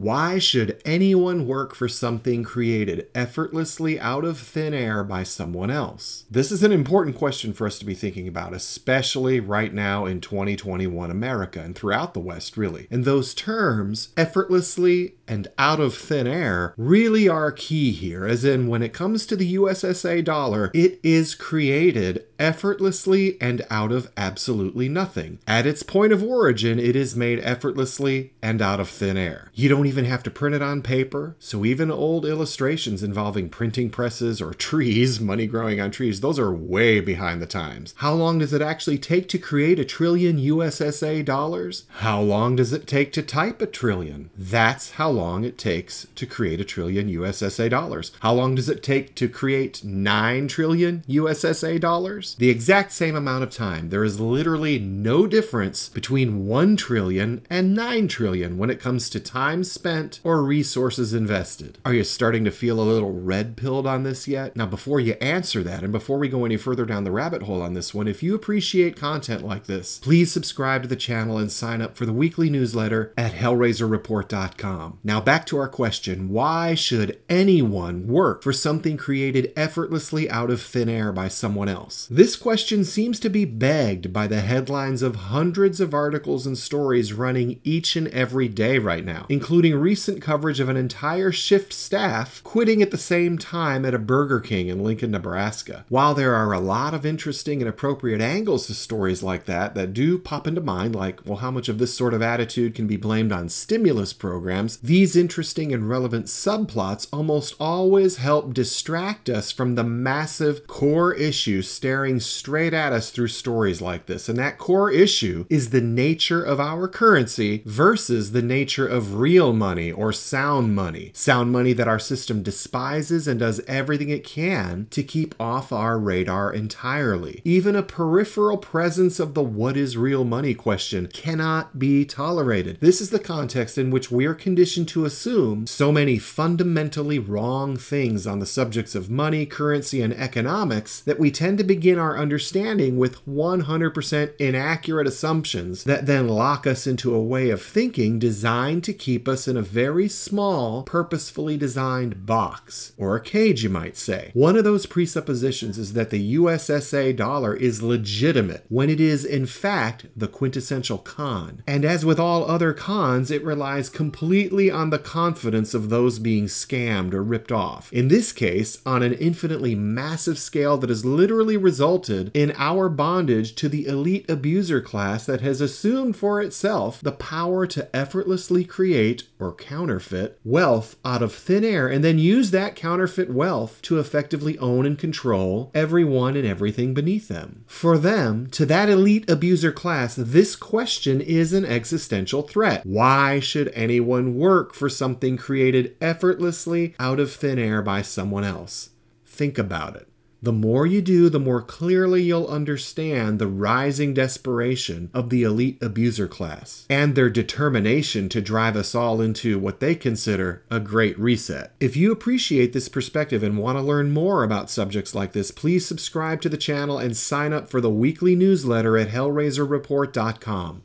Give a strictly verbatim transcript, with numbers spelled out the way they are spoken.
Why should anyone work for something created effortlessly out of thin air by someone else? This is an important question for us to be thinking about, especially right now in twenty twenty-one America and throughout the West, really. And those terms, effortlessly and out of thin air, really are key here, as in when it comes to the U S S A dollar, it is created effortlessly and out of absolutely nothing. At its point of origin, it is made effortlessly and out of thin air. You don't even have to print it on paper, so even old illustrations involving printing presses or trees, money growing on trees, those are way behind the times. How long does it actually take to create a trillion U S S A dollars? How long does it take to type a trillion? That's how long it takes to create a trillion U S S A dollars. How long does it take to create nine trillion U S S A dollars? The exact same amount of time. There is literally no difference between one trillion and nine trillion when it comes to time spent or resources invested. Are you starting to feel a little red-pilled on this yet? Now, before you answer that, and before we go any further down the rabbit hole on this one, if you appreciate content like this, please subscribe to the channel and sign up for the weekly newsletter at hellraiser report dot com. Now, back to our question. Why should anyone work for something created effortlessly out of thin air by someone else? This question seems to be begged by the headlines of hundreds of articles and stories running each and every day right now, including recent coverage of an entire shift staff quitting at the same time at a Burger King in Lincoln, Nebraska. While there are a lot of interesting and appropriate angles to stories like that that do pop into mind, like, well, how much of this sort of attitude can be blamed on stimulus programs, these interesting and relevant subplots almost always help distract us from the massive core issue staring straight at us through stories like this. And that core issue is the nature of our currency versus the nature of real money or sound money. Sound money that our system despises and does everything it can to keep off our radar entirely. Even a peripheral presence of the what is real money question cannot be tolerated. This is the context in which we are conditioned to assume so many fundamentally wrong things on the subjects of money, currency, and economics that we tend to begin our understanding with one hundred percent inaccurate assumptions that then lock us into a way of thinking designed to keep us in a very small, purposefully designed box, or a cage, you might say. One of those presuppositions is that the U S S A dollar is legitimate, when it is, in fact, the quintessential con. And as with all other cons, it relies completely on the confidence of those being scammed or ripped off. In this case, on an infinitely massive scale that has literally resulted in our bondage to the elite abuser class that has assumed for itself the power to effortlessly create or counterfeit wealth out of thin air and then use that counterfeit wealth to effectively own and control everyone and everything beneath them. For them, to that elite abuser class, this question is an existential threat. Why should anyone work for something created effortlessly out of thin air by someone else? Think about it. The more you do, the more clearly you'll understand the rising desperation of the elite abuser class and their determination to drive us all into what they consider a great reset. If you appreciate this perspective and want to learn more about subjects like this, please subscribe to the channel and sign up for the weekly newsletter at hellraiser report dot com.